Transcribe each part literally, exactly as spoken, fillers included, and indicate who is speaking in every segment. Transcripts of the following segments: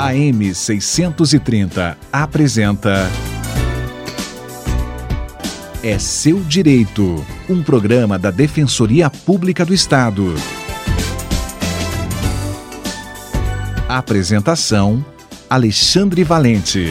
Speaker 1: A M seiscentos e trinta apresenta É Seu Direito, um programa da Defensoria Pública do Estado. Apresentação: Alexandre Valente.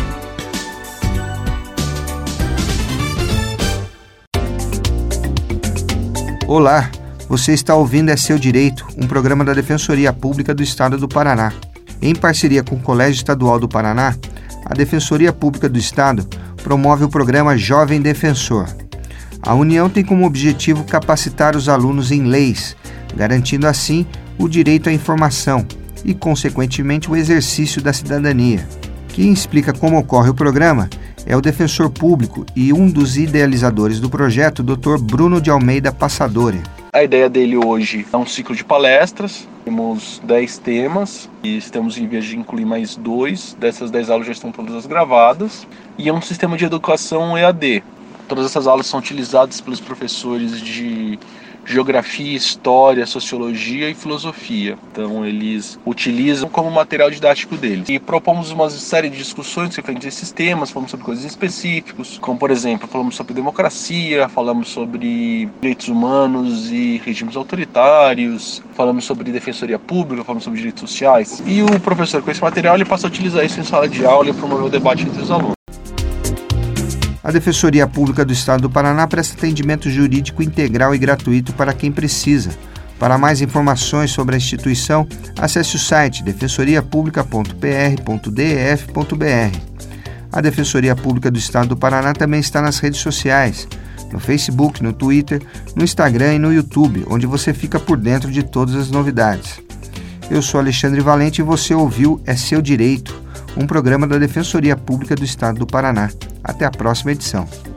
Speaker 2: Olá, você está ouvindo É Seu Direito, um programa da Defensoria Pública do Estado do Paraná. Em parceria com o Colégio Estadual do Paraná, a Defensoria Pública do Estado promove o programa Jovem Defensor. A União tem como objetivo capacitar os alunos em leis, garantindo assim o direito à informação e, consequentemente, o exercício da cidadania. Quem explica como ocorre o programa é o defensor público e um dos idealizadores do projeto, doutor Bruno de Almeida Passadori.
Speaker 3: A ideia dele hoje é um ciclo de palestras, temos dez temas e estamos em vias de incluir mais dois, dessas dez aulas já estão todas gravadas, e é um sistema de educação E A D. Todas essas aulas são utilizadas pelos professores de geografia, história, sociologia e filosofia. Então eles utilizam como material didático deles. E propomos uma série de discussões referentes a esses temas, falamos sobre coisas específicos, como por exemplo, falamos sobre democracia, falamos sobre direitos humanos e regimes autoritários, falamos sobre defensoria pública, falamos sobre direitos sociais. E o professor com esse material ele passa a utilizar isso em sala de aula e promover o debate entre os alunos.
Speaker 2: A Defensoria Pública do Estado do Paraná presta atendimento jurídico integral e gratuito para quem precisa. Para mais informações sobre a instituição, acesse o site defensoria pública ponto p r ponto d f ponto b r. A Defensoria Pública do Estado do Paraná também está nas redes sociais, no Facebook, no Twitter, no Instagram e no YouTube, onde você fica por dentro de todas as novidades. Eu sou Alexandre Valente e você ouviu É Seu Direito, um programa da Defensoria Pública do Estado do Paraná. Até a próxima edição.